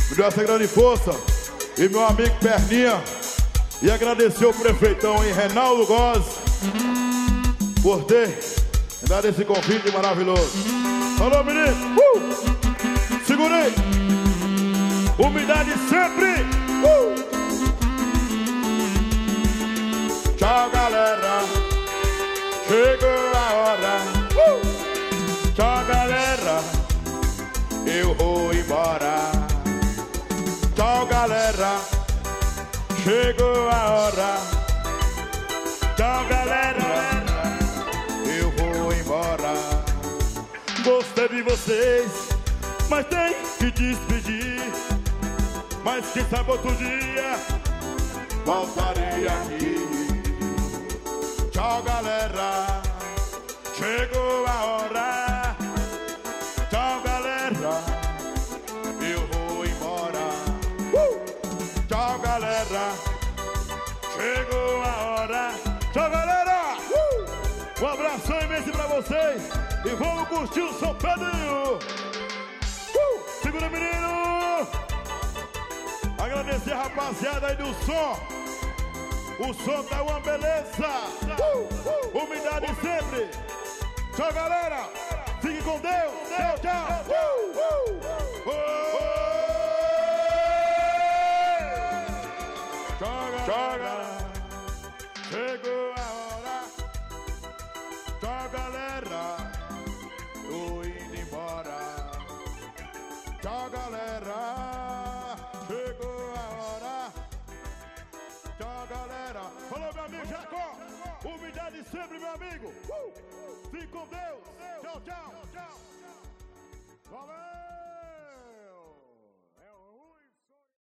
me deu essa grande força. E meu amigo Perninha. E agradecer o prefeitão aí, Reinaldo Góes, por ter dado esse convite maravilhoso. Falou, menino! Segurei! Umidade sempre! Tchau, galera! Chegou a hora! Tchau, galera! Eu vou embora! Tchau, galera! Chegou a hora! Tchau, galera! Eu vou embora! Gostei de vocês, mas tem que despedir. Mas quem sabe outro dia voltarei aqui. Tchau, galera! Chegou a hora! Tchau, galera! Eu vou embora! Tchau, galera! Chegou a hora! Tchau, galera! Um abração imenso pra vocês! E vamos curtir o São Pedro! Segura, menino! Agradecer a rapaziada aí do som! O som tá uma beleza! Umidade sempre! Tchau, galera! Fique com Deus! Tchau, tchau! Tchau, galera! Chegou a hora! Tchau, galera! Tô indo embora! Tchau, galera! Chegou a hora! Tchau, galera! Falou, meu amigo Jacó! Umidade sempre, meu amigo! Fique com Deus! Tchau, tchau!